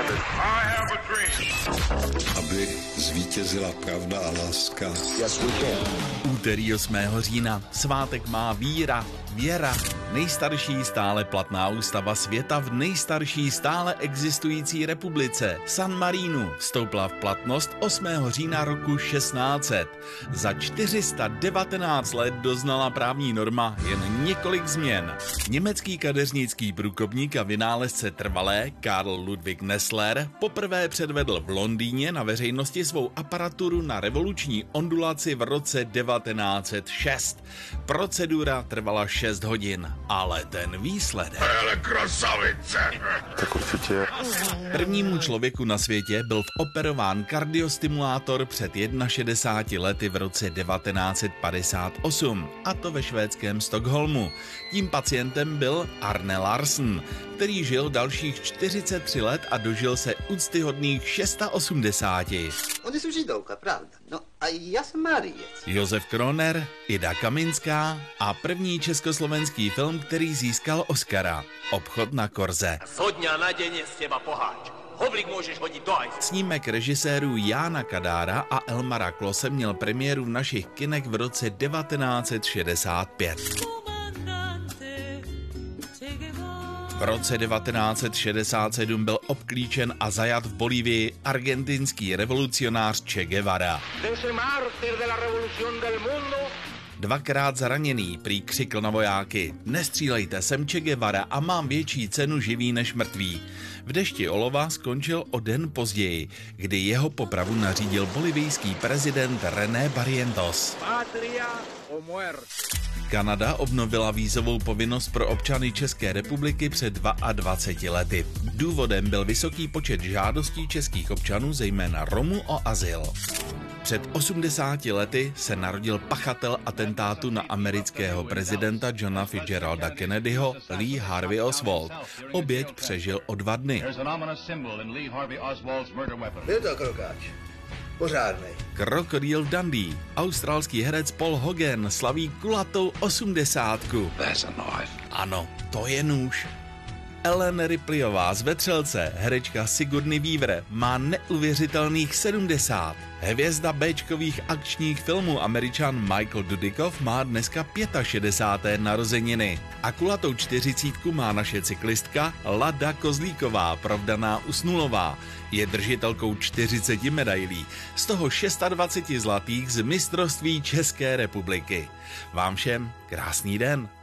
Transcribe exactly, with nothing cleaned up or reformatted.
Aby zvítězila pravda a láska. Yes, we can. Úterý osmého října. Svátek má víra, věra. Nejstarší stále platná ústava světa v nejstarší stále existující republice San Marinu vstoupila v platnost osmého října roku šestnáct set. Za čtyři sta devatenáct let doznala právní norma jen několik změn. Německý kadeřnický průkopník a vynálezce trvalé Karl Ludwig Nessler poprvé předvedl v Londýně na veřejnosti svou aparaturu na revoluční ondulaci v roce devatenáct set šest. Procedura trvala šest hodin. Ale ten výsledek... Ale krasavice! Tak určitě. Prvnímu člověku na světě byl operován kardiostimulátor před šedesáti jednou lety v roce devatenáct set padesát osm, a to ve švédském Stockholmu. Tím pacientem byl Arne Larsen, který žil dalších čtyřicet tři let a dožil se úctyhodných osmdesáti šesti. On jsou židovka, pravda. No a já jsem Mariec. Josef Kroner, Ida Kaminská a první československý film, který získal Oscara. Obchod na korze. Zo dňa na deň je z teba poháč. Hovlík můžeš hodit do ajce. Snímek režisérů Jána Kadára a Elmara Klose měl premiéru v našich kinech v roce devatenáct set šedesát pět. V roce devatenáct set šedesát sedm byl obklíčen a zajat v Bolívii argentinský revolucionář Che Guevara. Dvakrát zraněný prý křikl na vojáky: "Nestřílejte, jsem Che Guevara a mám větší cenu živý než mrtvý." V dešti olova skončil o den později, kdy jeho popravu nařídil bolivijský prezident René Barrientos. Kanada obnovila vízovou povinnost pro občany České republiky před dvaceti dvěma lety. Důvodem byl vysoký počet žádostí českých občanů, zejména Romů, o azyl. Před osmdesáti lety se narodil pachatel atentátu na amerického prezidenta Johna Fitzgeralda Kennedyho, Lee Harvey Oswald. Oběť přežil o dva dny. Byl to krokáč. Pořádnej. Krokodýl v Dundee. Australský herec Paul Hogan slaví kulatou osmdesátku. Ano, to je nůž. Ellen Ripleyová z Vetřelce, herečka Sigourney Weaver, má neuvěřitelných sedmdesát. Hvězda béčkových akčních filmů Američan Michael Dudikoff má dneska šedesáté páté narozeniny. A kulatou čtyřicítku má naše cyklistka Lada Kozlíková, provdaná Usnulová. Je držitelkou čtyřiceti medailí, z toho dvacet šest zlatých z mistrovství České republiky. Vám všem krásný den.